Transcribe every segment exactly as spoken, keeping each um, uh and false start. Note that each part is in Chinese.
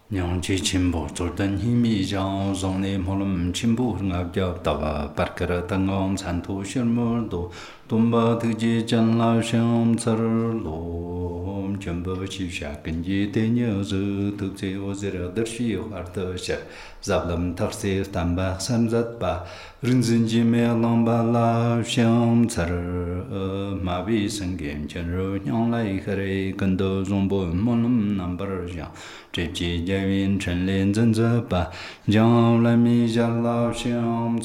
냥지 침보 졸던 힘이 장 zon에 몰음 침보 흥압겨 따와 바르카라 땅엄 산토 실물도 돈바 드지 잔라셩 츠르로 점버 치샤 근지 데녀즈 득제 오즈라 더시 화르더샤 잡람 탁세 담바 삼잣바 른진지 메랑발라 셩 츠르 마비 생겜 전로 냥라이 그레 근도 좀보 몰음 남버샤 제지 제윈 천린 전저바 장라미 잘라 셩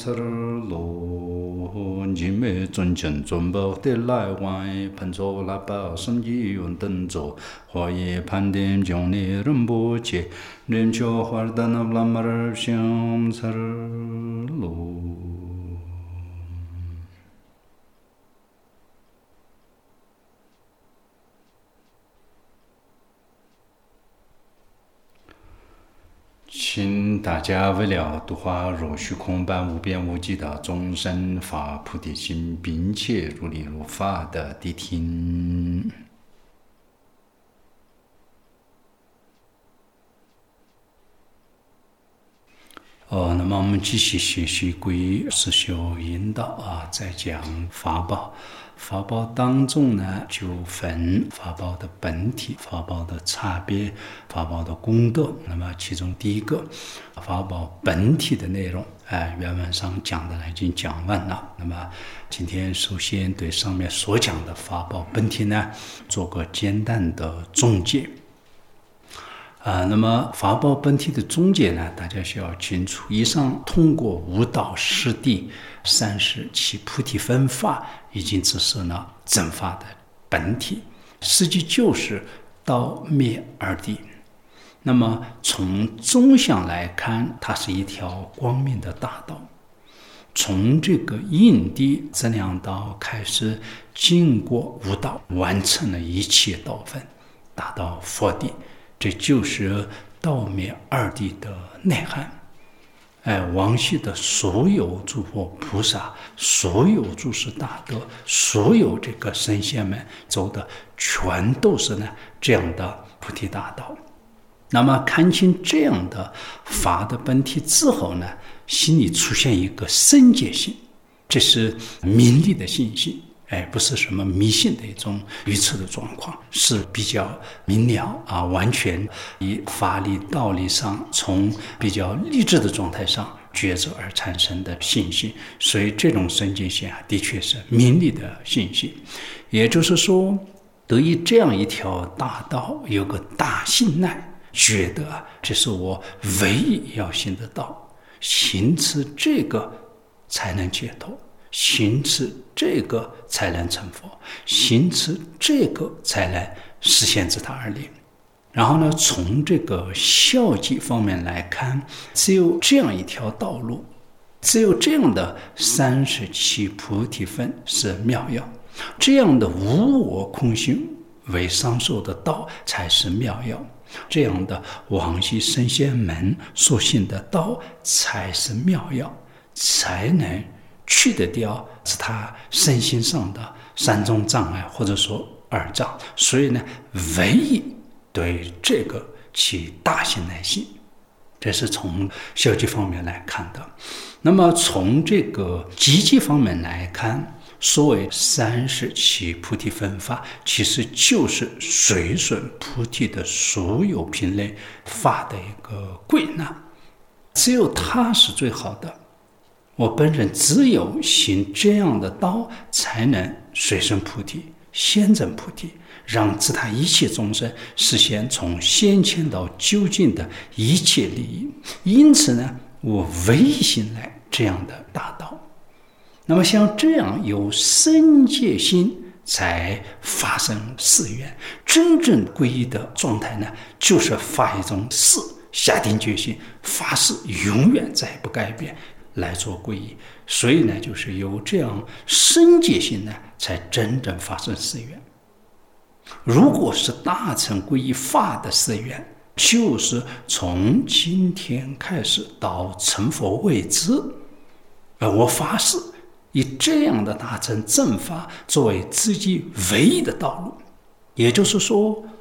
츠르로 지메 존전 존버 델라이 판조라바 섬지윤 던조 화예 판뎀 정리 름보체 렘초 화르다나블라마르 셩 츠르로请大家为了度化若虚空般无边无际的众生发菩提心，并且如理如法的谛听。哦，那么我们继续学习归实修引导啊，在讲法宝。法宝当中呢，就分法宝的本体、法宝的差别、法宝的功德。那么其中第一个法宝本体的内容，哎，原文上讲的已经讲完了。那么今天首先对上面所讲的法宝本体呢，做个简单的总结。啊、呃，那么法宝本体的总结呢，大家需要清楚。以上通过五道十地、三十七菩提分法，已经指示了正法的本体，实际就是道灭二谛。那么从纵向来看，它是一条光明的大道。从这个因地这两道开始，经过五道，完成了一切道分，达到佛地。这就是道灭二谛的内涵。哎，往昔的所有诸佛菩萨，所有诸事大德，所有这个神仙们走的，全都是呢这样的菩提大道。那么看清这样的法的本体之后呢，心里出现一个深界性，这是明理的信心。哎，不是什么迷信的一种愚痴的状况，是比较明了啊，完全以法理道理上，从比较理智的状态上抉择而产生的信心。所以这种深界性啊，的确是明理的信心。也就是说，得以这样一条大道，有个大信赖，觉得啊，这是我唯一要行的道，行持这个才能解脱。行持这个才能成佛，行持这个才能实现自他而立。然后呢，从这个效绩方面来看，只有这样一条道路，只有这样的三十七菩提分是妙药，这样的无我空性为上授的道才是妙药，这样的往昔神仙们所信的道才是妙药，才能去得掉是他身心上的三种障碍，或者说二障。所以呢，唯一对这个起大信赖性，这是从消极方面来看的。那么从这个积极方面来看，所谓三十七菩提分法，其实就是随顺菩提的所有品类法的一个归纳，只有它是最好的。我本人只有行这样的道，才能随顺菩提，先证菩提，让自他一切众生实现从先前到究竟的一切利益。因此呢，我唯一信赖这样的大道。那么像这样有深界心，才发生誓愿。真正皈依的状态呢，就是发一种誓，下定决心，发誓永远再不改变，来做皈依。所以呢，就是有这样深界性呢，才真正发生誓愿。如果是大乘皈依法的誓愿，就是从今天开始到成佛为止，而我发誓以这样的大乘正法作为自己唯一的道路。也就是说，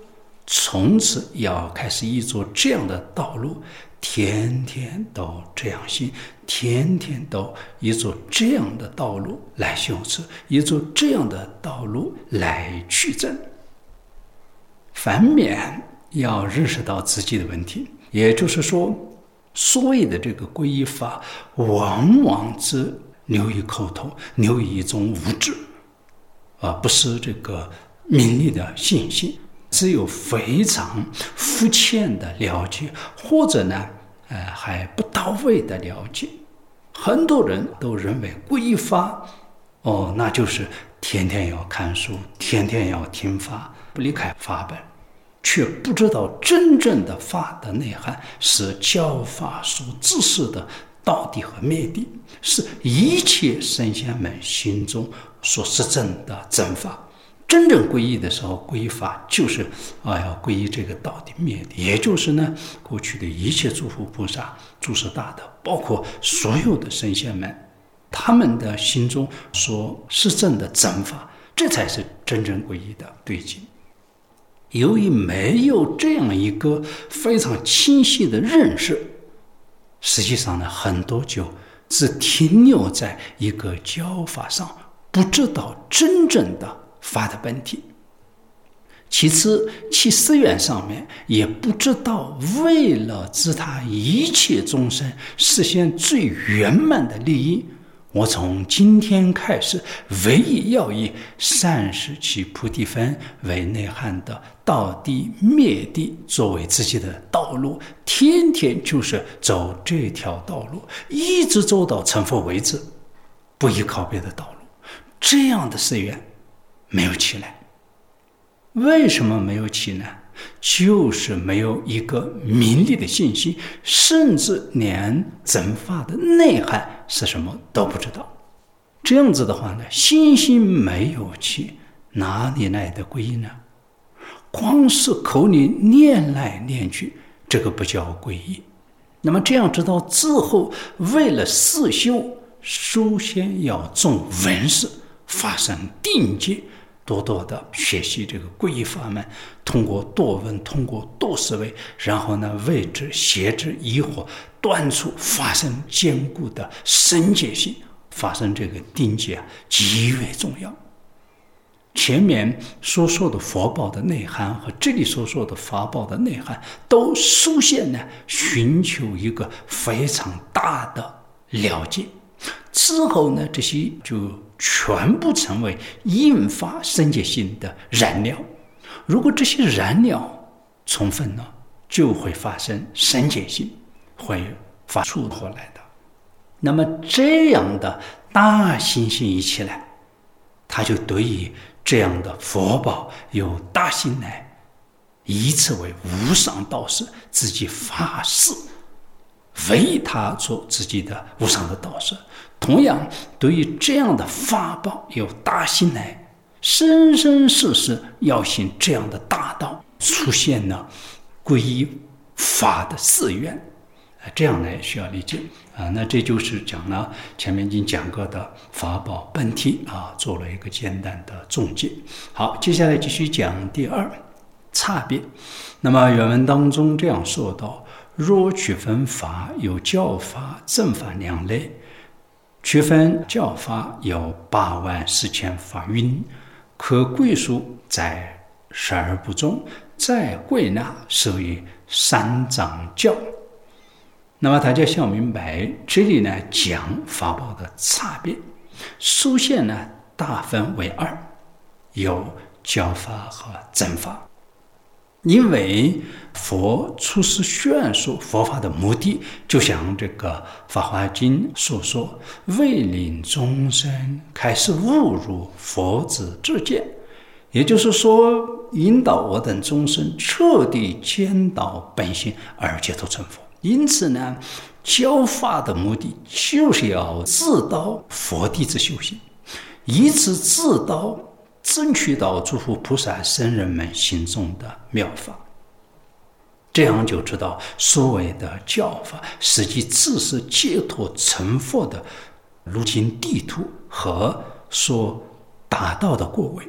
从此要开始依着这样的道路，天天都这样行，天天都依着这样的道路来修持，依着这样的道路来取证。反面要认识到自己的问题，也就是说，所谓的这个皈依法，往往只流于口头，流于一种无知，而不是这个明理的信心。只有非常肤浅的了解，或者呢，呃，还不到位的了解。很多人都认为皈依法，哦，那就是天天要看书，天天要听法，不离开法本，却不知道真正的法的内涵是教法所指示的道谛和灭谛，是一切圣贤们心中所实证的真法。真正皈依的时候，皈依法就是啊，要皈依这个道谛灭谛，也就是呢，过去的一切诸佛菩萨、诸佛大德，包括所有的圣贤们，他们的心中所实证的真法，这才是真正皈依的对境。由于没有这样一个非常清晰的认识，实际上呢，很多就只停留在一个教法上，不知道真正的法的本体。其次，其思源上面也不知道，为了自他一切众生实现最圆满的利益，我从今天开始，唯一要以三十七菩提分为内涵的道谛灭谛作为自己的道路，天天就是走这条道路，一直走到成佛为止，不依靠别的道路。这样的思源没有起来。为什么没有起呢？就是没有一个明理的信息，甚至连真法的内涵是什么都不知道。这样子的话呢，信心没有起，哪里来的皈依呢？光是口里念来念去，这个不叫皈依。那么这样知道之后，为了四修，首先要重闻识，发生定戒，多多的学习这个皈依法门，通过多闻，通过多思维，然后呢，为之邪之疑惑断除，发生坚固的深戒性，发生这个定戒啊，极为重要。前面所说的佛宝的内涵和这里所说的法宝的内涵，都首先呢，寻求一个非常大的了解，之后呢，这些就全部成为引发深戒性的燃料。如果这些燃料充分了，就会发生深戒性，会发出火来的。那么这样的大信心一起来，他就对于这样的佛宝有大心来，以此为无上道士，自己发誓为他做自己的无上的道士。同样，对于这样的法宝有大心来，生生世世要行这样的大道，出现了皈依法的誓愿，这样来需要理解啊。那这就是讲了前面已经讲过的法宝本体啊，做了一个简单的总结。好，接下来继续讲第二差别。那么原文当中这样说道：若区分法，有教法、正法两类。区分教法有八万四千法云，可归属在十二部中，再归纳属于三藏教。那么大家想明白，这里呢讲法宝的差别，首先呢大分为二，有教法和正法。因为佛出世宣说佛法的目的，就像这个《法华经》所说，为令众生开始悟入佛之知见，也就是说，引导我等众生彻底见到本性而解脱成佛。因此呢，教法的目的就是要指导佛弟子修行，以此指导争取到诸佛菩萨圣人们心中的妙法。这样就知道所谓的教法实际只是解脱成佛的路径地图和所达到的果位。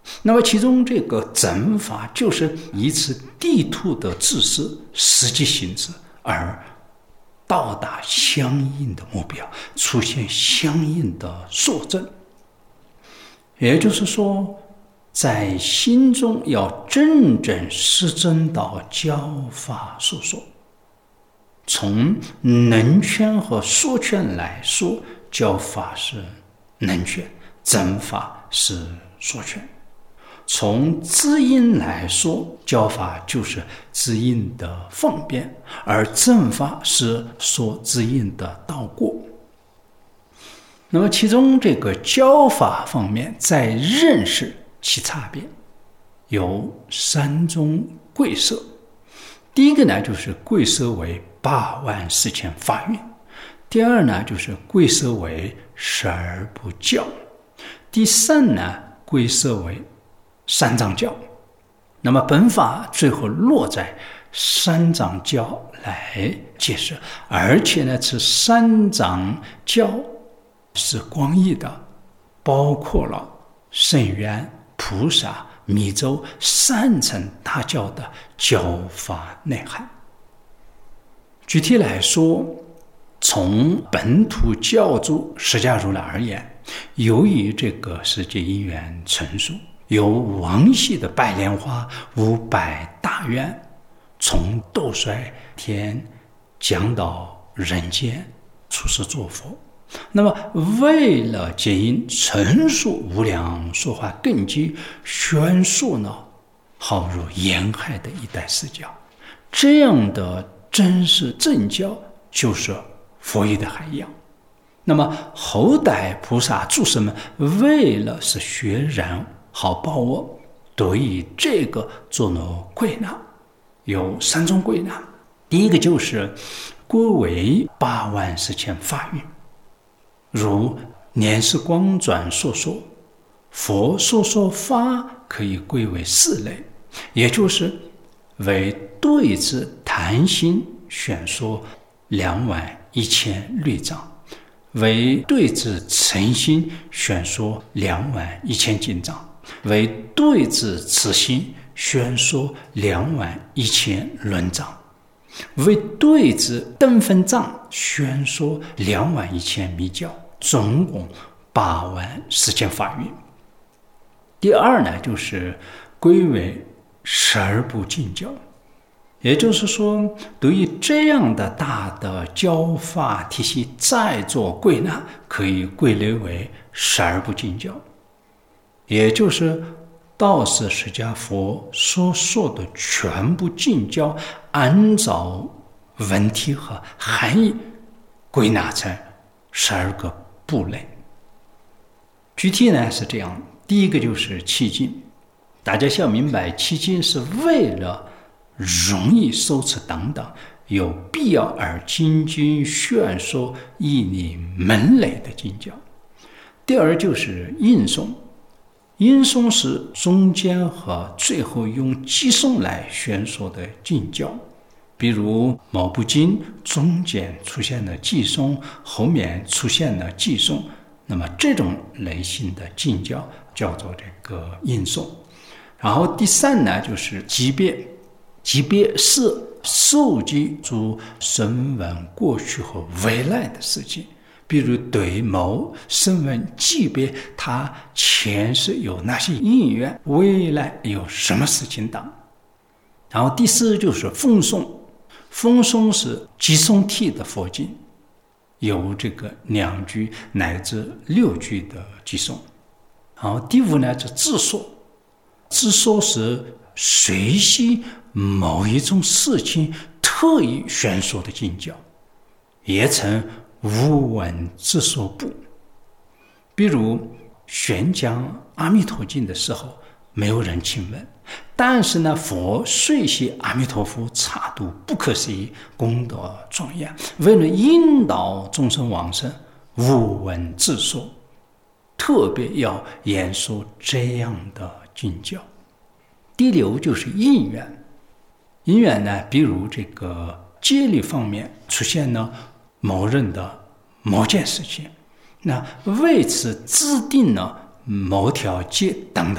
那么其中这个整法就是以此地图的知识实际性质而到达相应的目标，出现相应的所证。也就是说，在心中要真正实证到教法所说。从能圈和说圈来说，教法是能圈，正法是说圈。从知音来说，教法就是知音的方便，而正法是说知音的道过。那么其中这个教法方面，在认识其差别，有三种贵色。第一个呢，就是贵色为八万四千法运；第二呢，就是贵色为十二部教；第三呢，贵色为三藏教。那么本法最后落在三藏教来解释，而且呢，这三藏教是广义的，包括了圣元、菩萨、密咒三乘大教的教法内涵。具体来说，从本土教主释迦如来而言，由于这个世界因缘成熟，有往昔的白莲花五百大愿，从斗衰天降到人间出世作佛。那么为了接引陈述无量说法根基，宣述呢好如沿海的一代世教，这样的真实正教就是佛义的海洋。那么后代菩萨诸圣们为了是学人好报我，得以这个做了归纳，有三种归纳。第一个就是归为八万四千法运，如莲师光转所说，佛所说法可以归为四类，也就是为对治贪心宣说两万一千律章，为对治嗔心宣说两万一千经章，为对治痴心宣说两万一千论章，为对治等分障宣说两万一千密教，总共八万四千法运。第二呢，就是归为十二部经教，也就是说，对于这样的大的教法体系再做归纳，可以归类为十二部经教，也就是道是释迦佛所说的全部经教，按照问题和含义归纳成十二个部类。具体呢是这样，第一个就是契经，大家需要明白，契经是为了容易受持等等有必要而精经宣说义理门类的经教。第二就是印诵，印诵是中间和最后用寄诵来宣说的经教，比如某部经中间出现了寄诵，后面出现了寄诵，那么这种类型的经教叫做这个印诵。然后第三呢，就是级别，级别是收集出声闻过去和未来的事情，比如对某声闻级别，它前世有哪些因缘，未来有什么事情等。然后第四就是奉诵，奉诵是寄诵体的佛经，有这个两句乃至六句的寄诵。然后第五呢是自说，自说是随系某一种事情特意宣说的经教，也称无闻自说部。比如宣讲阿弥陀经的时候，没有人请问，但是呢，佛随系阿弥陀佛差度不可思议，功德庄严，为了引导众生往生，无闻自说，特别要演说这样的经教。第六就是因缘，因缘呢，比如这个戒律方面出现了某人的某件事情，那为此制定了某条戒等等，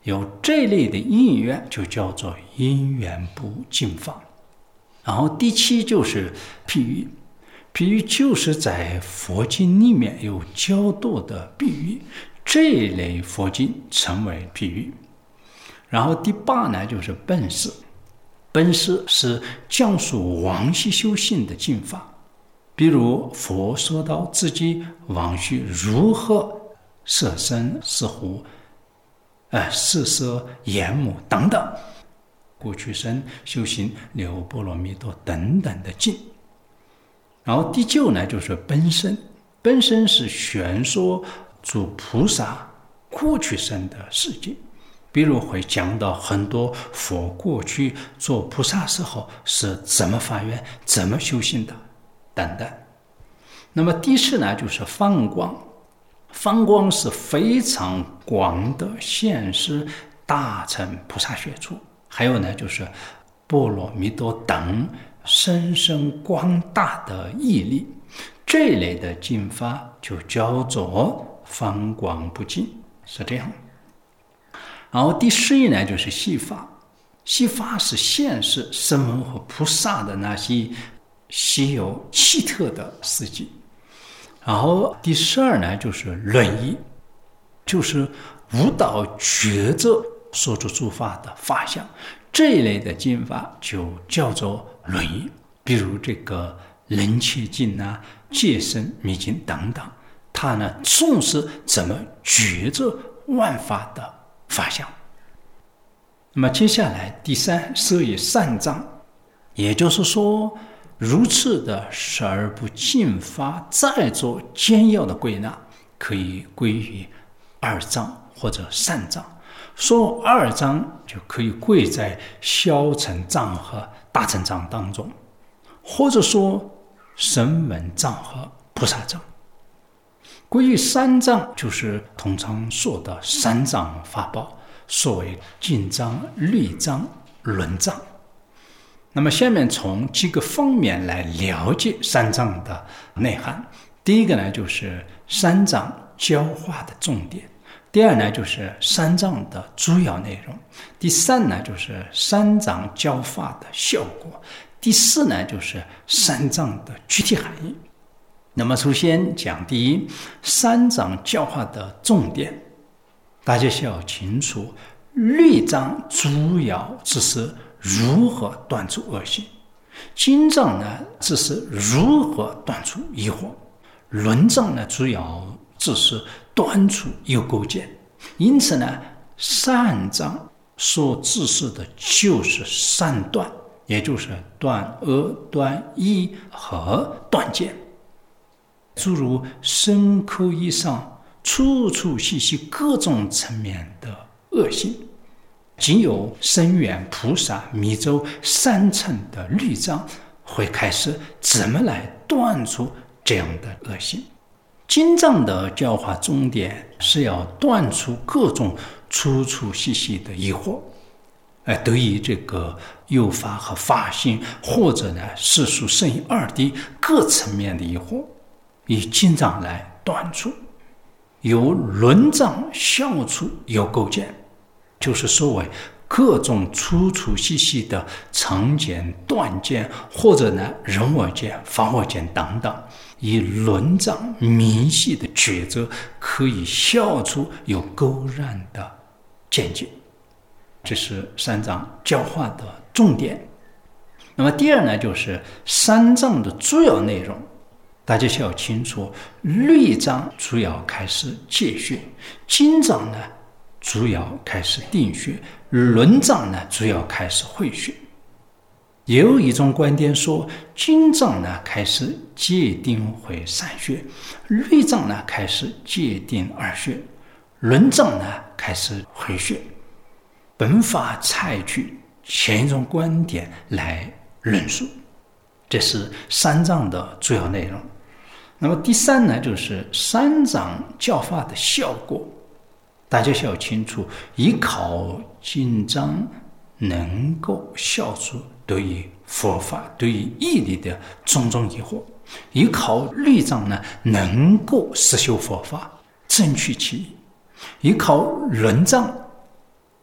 有这类的因缘就叫做因缘部净法。然后第七就是譬喻，譬喻就是在佛经里面有较多的比喻，这一类佛经称为譬喻。然后第八呢就是本事，本事是讲述往昔修行的经法，比如佛说到自己往昔如何摄身摄护呃，四色眼目等等，过去生修行六波罗蜜多等等的经。然后第九呢就是本身，本身是宣说诸菩萨过去生的事迹，比如会讲到很多佛过去做菩萨时候是怎么发愿怎么修行的等等。那么第十呢就是放光，放光是非常广的现世大乘菩萨学处，还有呢就是波罗蜜多等深深广大的义力，这一类的经法就叫做放光不净，是这样。然后第十一呢就是细法，细法是现世声闻和菩萨的那些稀有奇特的事迹。然后第十二呢就是论义，就是悟道觉者说出诸法的法相，这一类的经法就叫做论义，比如这个人切经啊、戒身密经等等，它呢重视怎么觉着万法的法相。那么接下来第三摄以三藏，也就是说如此的十二部经法再做简要的归纳，可以归于二藏或者三藏。说二藏就可以归在小乘藏和大乘藏当中，或者说声闻藏和菩萨藏。归于三藏就是通常说的三藏法宝，所谓经藏、律藏、论藏。那么下面从几个方面来了解三藏的内涵。第一个呢就是三藏教化的重点，第二呢就是三藏的主要内容，第三呢就是三藏教法的效果，第四呢就是三藏的具体含义。那么首先讲第一，三藏教化的重点，大家需要清楚，律藏主要只是如何断除恶行，经藏呢只是如何断除疑惑，论藏呢主要只是断除有垢见。因此呢，三藏所指示的就是三断，也就是断恶、断疑和断见，诸如身口意上处处细细各种层面的恶行，仅有声闻、菩萨、密咒三乘的律藏会开始怎么来断除这样的恶行。经藏的教化重点是要断除各种处处细细的疑惑，而对于这个有法和法性，或者呢世俗圣义二谛各层面的疑惑，以经藏来断除。由论藏消除有垢见，就是所谓各种处处细细的常见、断见，或者呢人我见、法我见等等，以论藏明细的抉择，可以消除有勾染的见解。这是三藏教化的重点。那么第二呢，就是三藏的主要内容，大家需要清楚，律藏主要开始戒学，经藏呢主要开始定学，论藏呢主要开始慧学。也有一种观点说，经藏呢开始戒定慧三学，律藏呢开始戒定二学，论藏呢开始慧学。本法采取前一种观点来论述，这是三藏的主要内容。那么第三呢，就是三藏教法的效果，大家需要清楚，依靠经藏能够消除对于佛法、对于义理的种种疑惑，依靠律藏呢能够实修佛法，正取其意，依靠论藏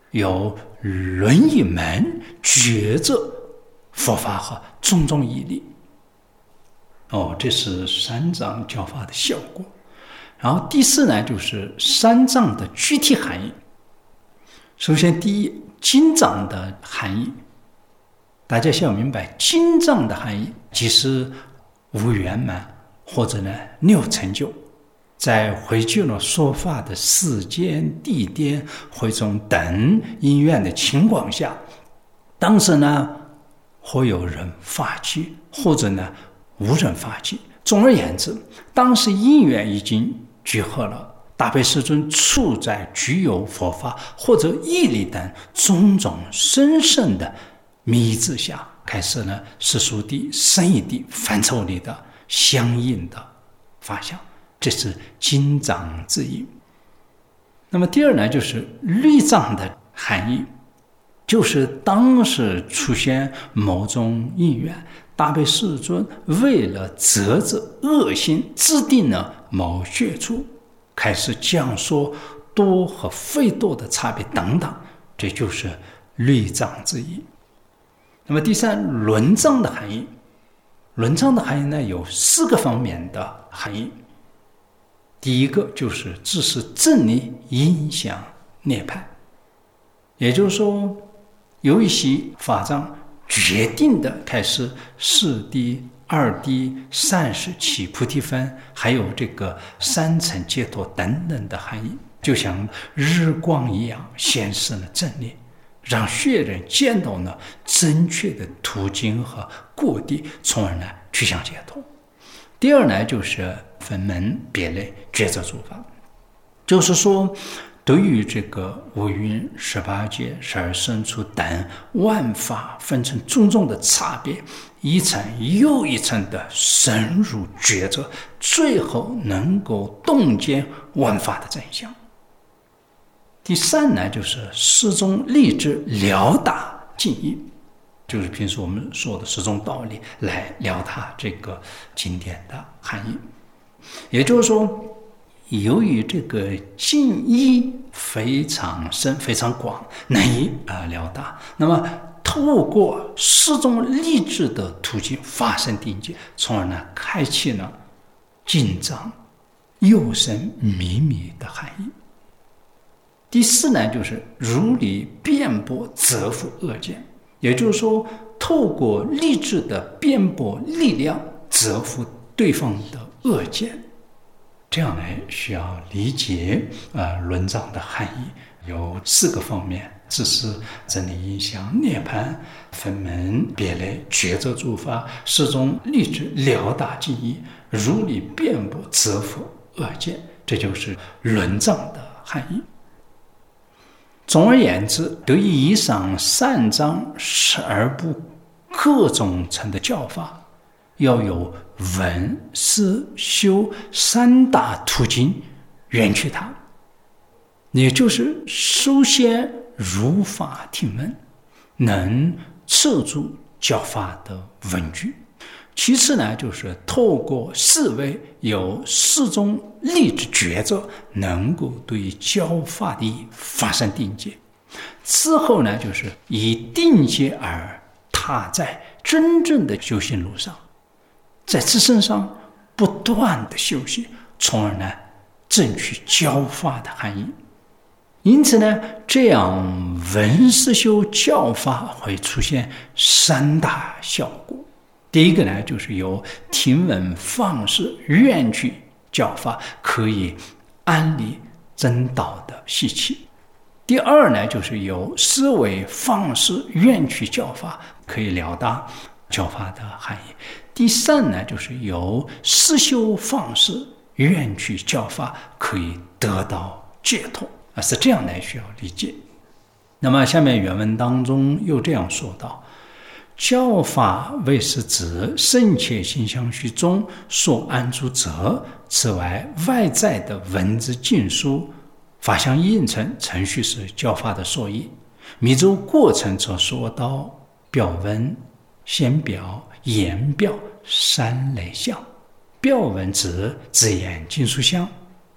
有论一门，抉择佛法和种种义理。哦，这是三藏教法的效果。然后第四呢，就是三藏的具体含义。首先，第一，经藏的含义，大家需要明白，经藏的含义即是无圆满或者呢六成就，在汇聚了说法的时间、地点、会众等因缘的情况下，当时呢或有人发起，或者呢无人发起。总而言之，当时因缘已经聚合了，大悲世尊处在具有佛法或者义理等种种深深的迷之下，开始呢世俗谛、圣义谛范畴里的相应的法相，这是经藏之意。那么第二呢，就是律藏的含义，就是当时出现某种因缘，大悲世尊为了责止恶心，制定了某学处，开始讲说多和非多的差别等等，这就是律藏之意。那么第三，论藏的含义，论藏的含义呢有四个方面的含义。第一个就是知识正理影响涅槃，也就是说，有一些法藏决定的开始四谛、二谛、三世起菩提分，还有这个三层解脱等等的含义，就像日光一样显示了正理，让学人见到了正确的途径和果地，从而呢去向解脱。第二呢，就是分门别类抉择诸法，就是说对于这个五蕴、十八界、十二生处等万法分成种种的差别，一层又一层的深入抉择，最后能够洞见万法的真相。第三呢，就是始终立志了达尽意，就是平时我们说的十种道理来了达这个经典的含义。也就是说，由于这个尽意非常深非常广，难以啊了达，那么透过始终立志的途径发生定解，从而呢开启了经藏幽深秘密的含义。第四呢，就是如理辩驳折伏恶见，也就是说，透过立志的辩驳力量折伏对方的恶见，这样来需要理解呃论藏的含义，有四个方面：知识真理影响涅槃，分门别类抉择诸法，始终立志了达尽意，如理辩驳折伏恶见，这就是论藏的含义。总而言之，对于以上三藏十二部各种层的教法，要有闻思修三大途径圆取它，也就是首先如法听闻，能摄住教法的文句；其次呢，就是透过思维有始终立志抉择，能够对教法的意发生定解；之后呢，就是以定解而踏在真正的修行路上，在自身上不断的修习，从而呢证取教法的含义。因此呢，这样闻思修教法会出现三大效果。第一个呢，就是由听闻放矢愿取教法，可以安立真道的习气；第二呢，就是由思维放矢愿取教法，可以了达教法的含义；第三呢，就是由思修放矢愿取教法，可以得到解脱。啊，是这样来需要理解。那么下面原文当中又这样说道：教法为是指圣切心相续中所安住者，此外外在的文字经书法相应成程序是教法的所依。密咒过程则说到表文、显表、言表三类相。表文指字眼经书相，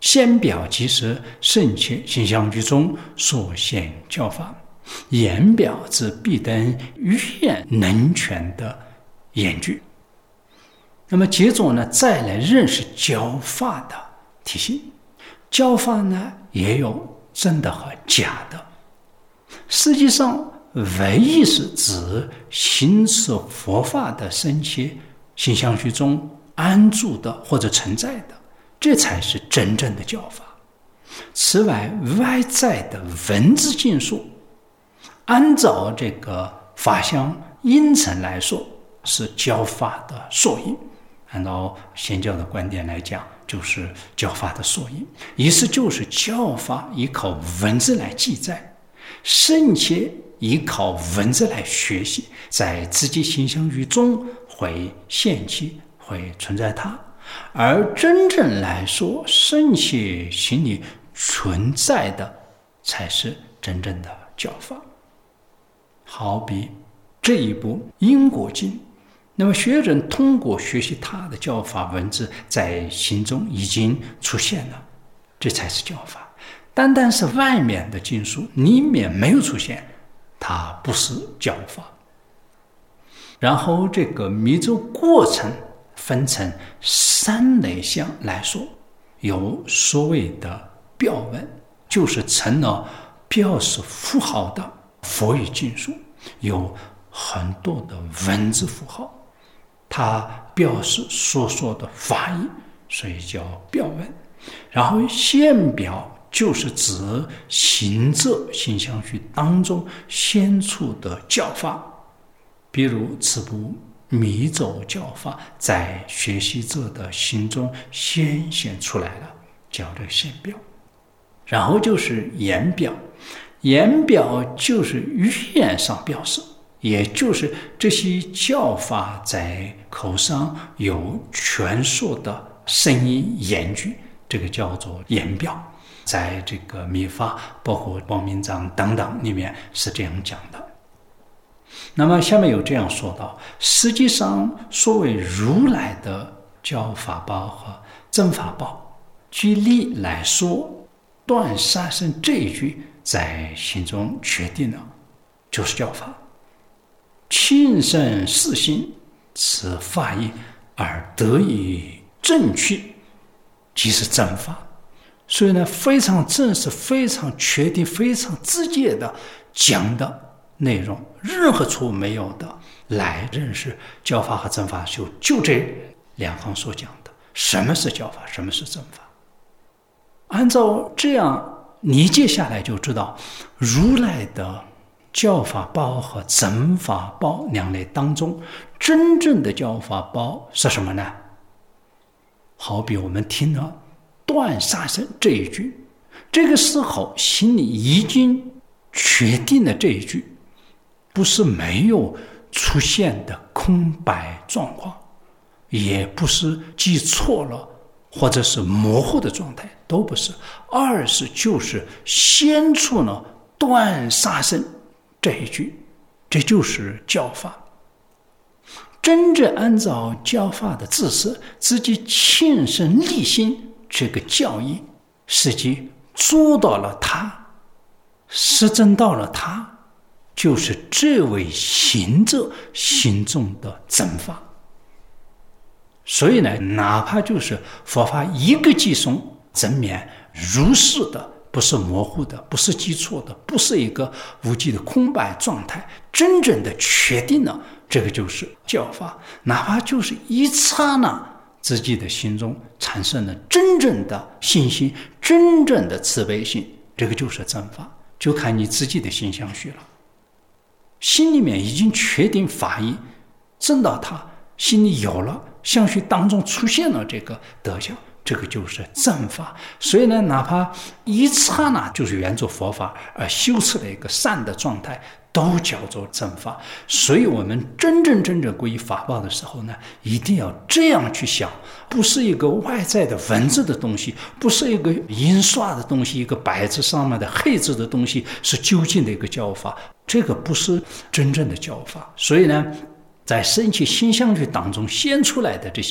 先表即是圣切心相居中所现教法，言表之必等语言能全的言句。那么接着呢，再来认识教法的体系。教法呢，也有真的和假的。实际上，唯一是指行持佛法的深切心相续中安住的或者存在的，这才是真正的教法。此外，外在的文字经术，按照这个法相因层来说，是教法的缩影。按照显教的观点来讲，就是教法的缩影，意思就是教法依靠文字来记载，深切依靠文字来学习，在自己心相续中会现起，会存在它。而真正来说，深切心里存在的才是真正的教法。好比这一部因果经，那么学人通过学习他的教法文字，在心中已经出现了，这才是教法。单单是外面的经书里面没有出现，它不是教法。然后这个密咒过程分成三类项来说，有所谓的标文，就是成了标示符号的佛语经书，有很多的文字符号，它表示所说的法义，所以叫标文。然后现表就是指行者心相续当中显出的教法，比如此部密咒教法在学习者的心中显现出来了，叫这个现表。然后就是言表，言表就是语言上表示，也就是这些教法在口上有全说的声音言句，这个叫做言表。在这个密法包括光明藏等等里面是这样讲的。那么下面有这样说到，实际上所谓如来的教法宝和正法宝，举例来说，断杀生这一句在心中确定了，就是教法。亲生四心，此法义而得以正确，即是正法。所以呢，非常正式、非常确定、非常直接的讲的内容，任何错误没有的来认识教法和正法修，就这两方所讲的，什么是教法，什么是正法。按照这样理解下来，就知道如来的教法宝和正法宝两类当中，真正的教法宝是什么呢？好比我们听了断杀生这一句，这个时候心里已经确定了这一句，不是没有出现的空白状况，也不是记错了或者是模糊的状态，都不是，二是就是先出了断杀生这一句，这就是教法。真正按照教法的知识，自己亲身力行这个教义，实际做到了它，实证到了它，就是这位行者心中的正法。所以呢，哪怕就是佛法一个寄送正面如是的，不是模糊的，不是记错的，不是一个无记的空白状态，真正的确定了，这个就是教法。哪怕就是一刹那，自己的心中产生了真正的信心，真正的慈悲心，这个就是正法。就看你自己的心相续了，心里面已经确定法义，证到它，心里有了，相续当中出现了这个德相，这个就是正法。所以呢，哪怕一刹那就是缘着佛法而修持了一个善的状态，都叫做正法。所以我们真正真正皈依法报的时候呢，一定要这样去想，不是一个外在的文字的东西，不是一个印刷的东西，一个白纸上面的黑字的东西是究竟的一个教法，这个不是真正的教法。所以呢，在升起心相续当中显出来的这些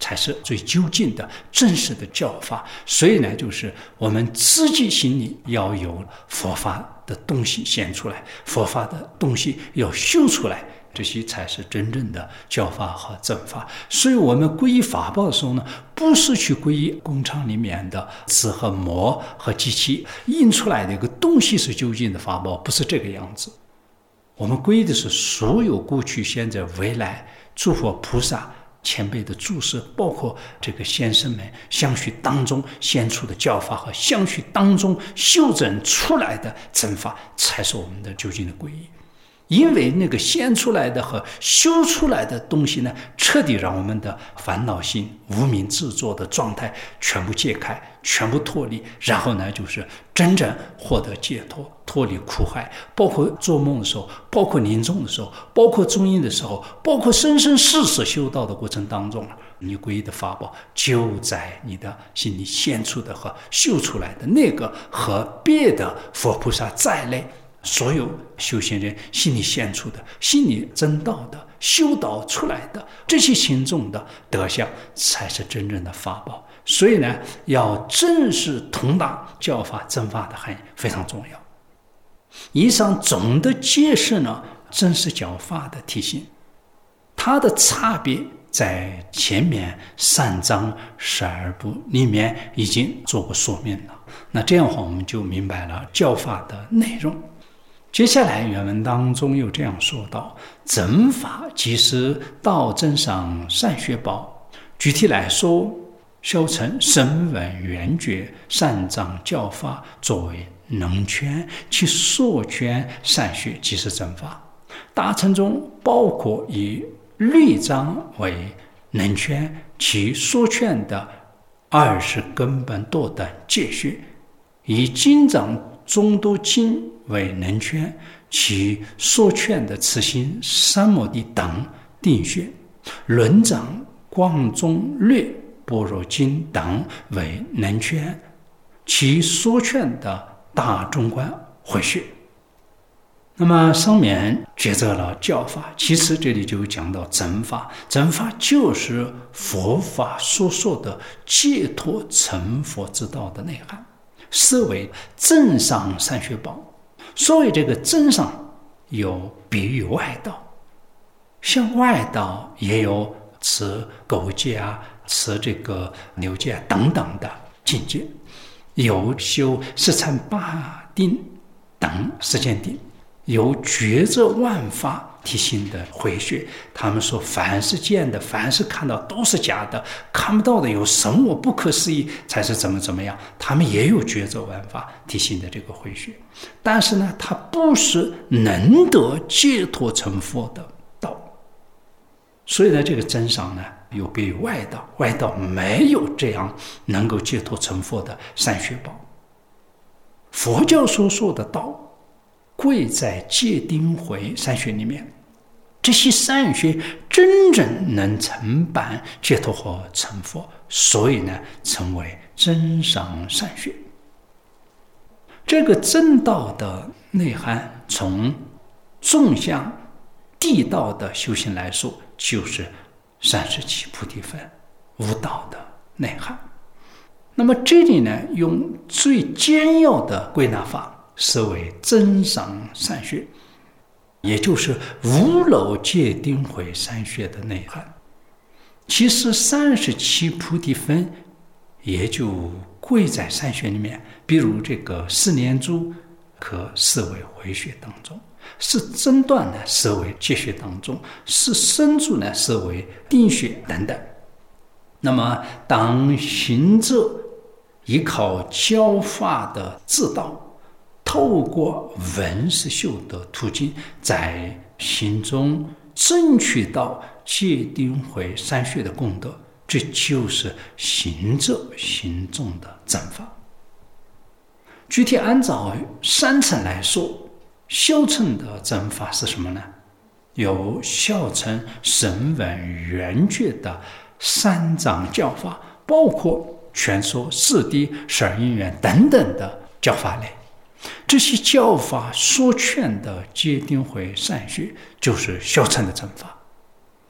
才是最究竟的真实的教法。所以呢，就是我们自己心里要有佛法的东西显出来，佛法的东西要修出来，这些才是真正的教法和正法。所以我们皈依法宝的时候呢，不是去皈依工厂里面的纸和模和机器印出来的一个东西是究竟的法宝，不是这个样子。我们皈依的是所有过去现在未来诸佛菩萨前辈的注释，包括这个先生们相续当中显出的教法和相续当中修正出来的正法，才是我们的究竟的皈依。因为那个显出来的和修出来的东西呢，彻底让我们的烦恼心、无明执着的状态全部解开，全部脱离，然后呢，就是真正获得解脱，脱离苦海。包括做梦的时候，包括临终的时候，包括中阴的时候，包括生生世世修道的过程当中，你皈依的法宝就在你的心里显出的和修出来的那个，和别的佛菩萨在内所有修行人心里显出的、心里真道的、修道出来的这些心中的德相，才是真正的法宝。所以呢，要正视通达教法正法的含义非常重要。以上总的解释呢，正是教法的体现，它的差别在前面三章十二部里面已经做过说明了。那这样的话，我们就明白了教法的内容。接下来原文当中又这样说道：正法即是道真上善学宝。具体来说，小乘声闻缘觉三藏教法作为能圈，其所圈善学即是正法。大乘中包括以律章为能圈，其所圈的二十根本多等戒学；以经藏中多经为能圈，其所圈的慈心三摩地等定学；论章广中略般若经等为能圈，其所圈的大中观慧学。那么上面抉择了教法，其实这里就讲到正法。正法就是佛法所说的解脱成佛之道的内涵，是为正上善学宝。所谓这个正上，有比喻外道，像外道也有持狗戒啊、持这个牛戒啊等等的境界，有修十禅八定等十见定，有觉着万法体性的慧学。他们说凡是见的，凡是看到都是假的，看不到的有什么不可思议才是怎么怎么样。他们也有觉着万法体性的这个慧学，但是呢，它不是能得解脱成佛的道。所以呢，这个真上呢，有别于外道，外道没有这样能够解脱成佛的善学宝。佛教所说的道贵在戒定慧三学里面，这些善学真正能成办解脱和成佛，所以呢，称为真上善学。这个正道的内涵，从纵向地道的修行来说，就是三十七菩提分悟道的内涵。那么这里呢，用最简要的归纳法，是为真上善学，也就是无漏戒定慧三学的内涵。其实三十七菩提分也就归在三学里面，比如这个四念住可视为慧学当中，是真断呢视为戒学当中，是深住呢视为定学等等。那么当行者依靠教法的自道，透过闻思修的途径，在心中争取到戒定慧三学的功德，这就是行者心中的正法。具体按照三乘来说，小乘的正法是什么呢？有小乘声闻缘觉的三藏教法，包括全说、四谛、十二因缘等等的教法类。这些教法所劝的戒定慧善学，就是小乘的正法。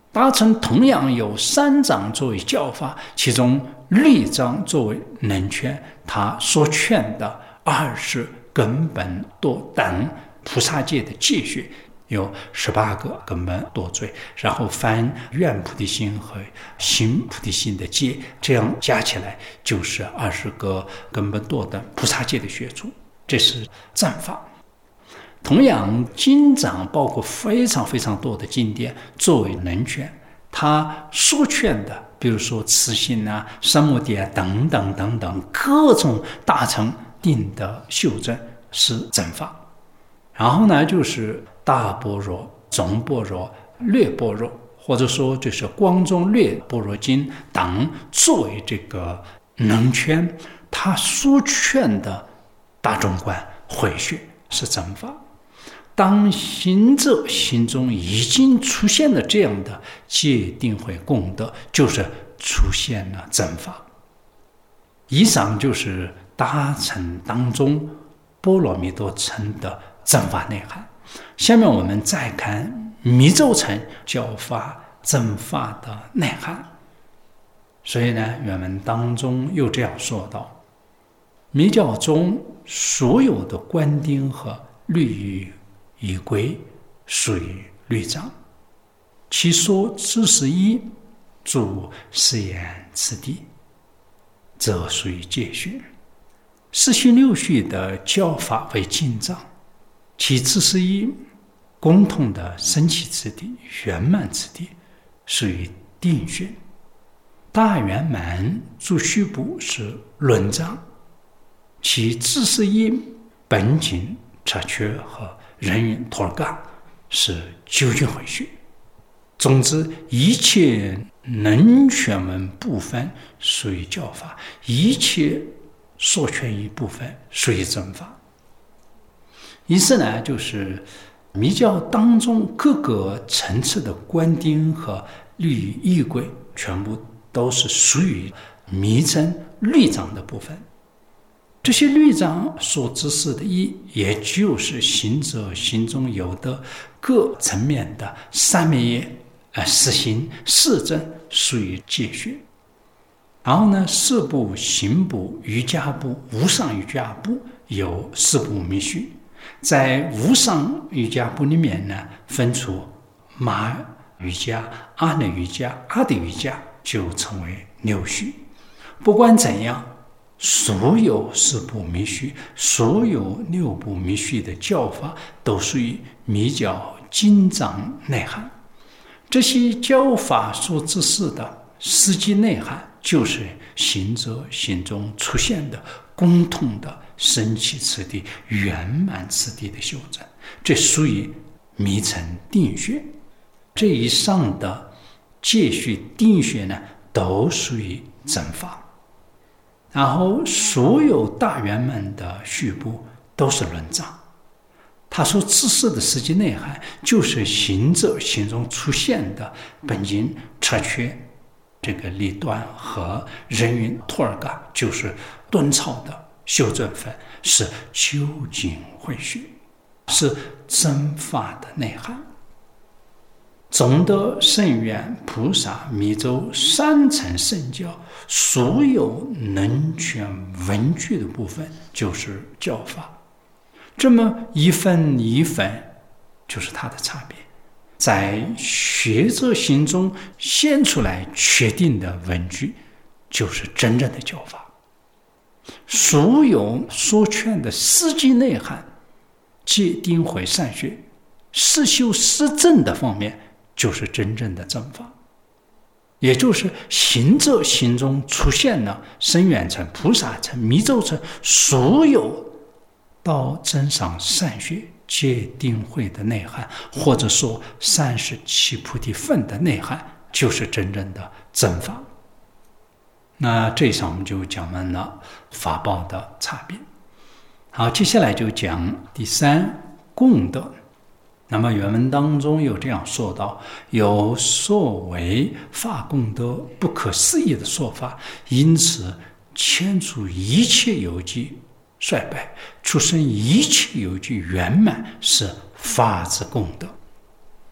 大乘同样有三藏作为教法，其中律藏作为能劝，他所劝的二十根本多等菩萨戒的戒学有十八个根本多罪，然后翻愿菩提心和行菩提心的戒，这样加起来就是二十个根本多的菩萨戒的学处，这是正法。同样经藏包括非常非常多的经典作为能劝，他所劝的比如说慈心啊、三摩地啊等等等等各种大乘定的修正是正法。然后呢就是大般若、中般若、略般若，或者说就是光中略般若经等作为这个能劝，他所劝的大中观慧学是正法。当行者心中已经出现了这样的戒定慧功德，就是出现了正法。以上就是大乘当中波罗蜜多乘的正法内涵。下面我们再看密咒乘教法正法的内涵。所以呢，原文当中又这样说道：密教中所有的观丁和律仪仪规属于律藏，其说知识一著是言此地，则属于戒学。四训六序的教法为经藏，其知识一共同的升起之地、圆满之地属于定学。大圆满著序部是论藏，其知识一本经、察觉和人云托尔嘎是究竟慧学。总之，一切能劝文部分属于教法，一切所劝一部分属于正法。意思呢，就是密教当中各个层次的观丁和律仪规，全部都是属于密乘律藏的部分。这些律藏所指示的义，也就是行者心中有的各层面的三昧业、呃四行、四正，属于戒学。然后呢，四部、行部、瑜伽部、无上瑜伽部有四部密序。在无上瑜伽部里面呢，分出马瑜伽、阿那瑜伽、阿底瑜伽，就称为六序。不管怎样，所有四部密序、所有六部密序的教法都属于密教经藏内涵。这些教法所指示的实际内涵，就是行者心中出现的共同的升起次第、圆满次第的修正，这属于密乘定学。这以上的戒序定学呢，都属于正法。然后所有大圆满的序部都是论藏，它所指示的实际内涵，就是行者心中出现的本经、察觉这个理断和人云托尔嘎，就是敦操的修正分，是究竟慧学，是真法的内涵。总的圣愿菩萨密咒三乘圣教，所有能劝文句的部分就是教法。这么一分一分，就是它的差别。在学者心中现出来确定的文句，就是真正的教法。所有所劝的实际内涵，戒定慧善学、实修实证的方面，就是真正的正法。也就是行者心中出现了声远乘、菩萨乘、密咒乘，所有到真上善学、戒定慧的内涵，或者说三十七菩提分的内涵，就是真正的正法。那这一上我们就讲完了法报的差别。好，接下来就讲第三功德。那么原文当中有这样说道：有所谓法功德不可思议的说法，因此遣除一切有记衰败，出生一切有记圆满，是法之功德。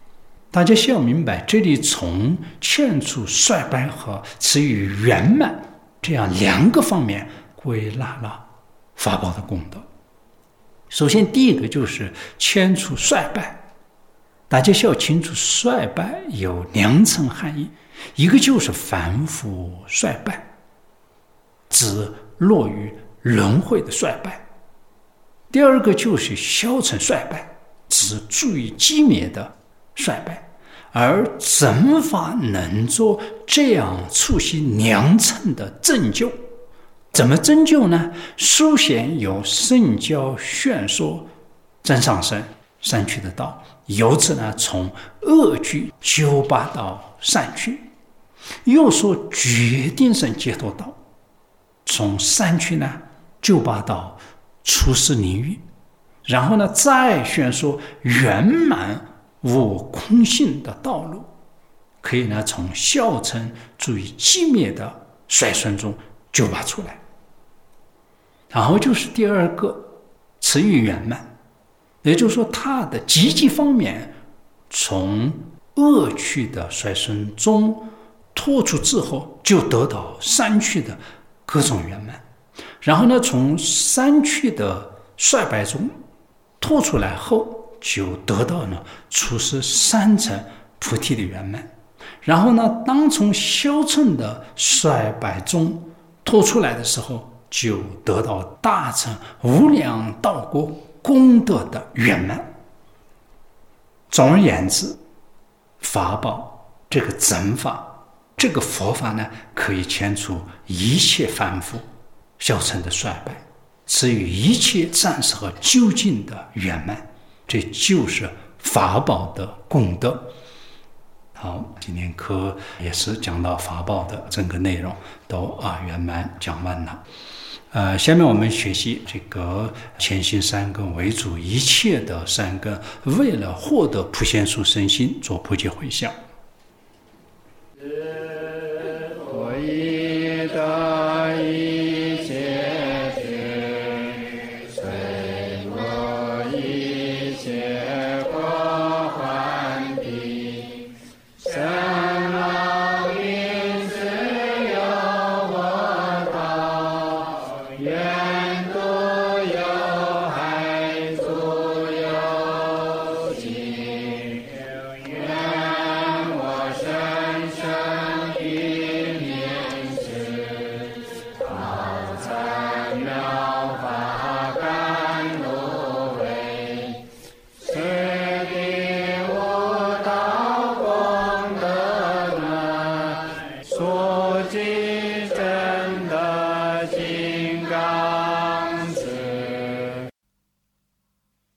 大家需要明白，这里从欠处、衰败和词语圆满这样两个方面归纳了法宝的功德。首先第一个就是欠处衰败，大家需要清楚，衰败有两层含义，一个就是凡夫衰败，指落于轮回的衰败；第二个就是消沉衰败，指注意寂灭的衰败。而怎法能做这样促膝良乘的正救？怎么正救呢？首先有圣教宣说真上身善趣的道，由此呢从恶趣救拔到善趣，又说决定胜解脱道，从善趣呢救拔到出世领域，然后呢再宣说圆满无空性的道路，可以呢从消沉注意寂灭的衰损中救拔出来。然后就是第二个词语圆满，也就是说它的积极方面从恶趣的衰损中脱出之后，就得到善趣的各种圆满，然后呢从善趣的衰败中脱出来后，就得到呢出世三乘菩提的圆满，然后呢当从消沉的衰败中脱出来的时候，就得到大乘无量道果功德的圆满。总而言之，法宝这个正法，这个佛法呢，可以遣除一切凡夫消沉的衰败，赐予一切暂时和究竟的圆满，这就是法宝的功德。好，今天课也是讲到法宝的整个内容都啊圆满讲完了。呃，下面我们学习这个前行善根为主一切的善根，为了获得普贤殊身心做普济回向。我以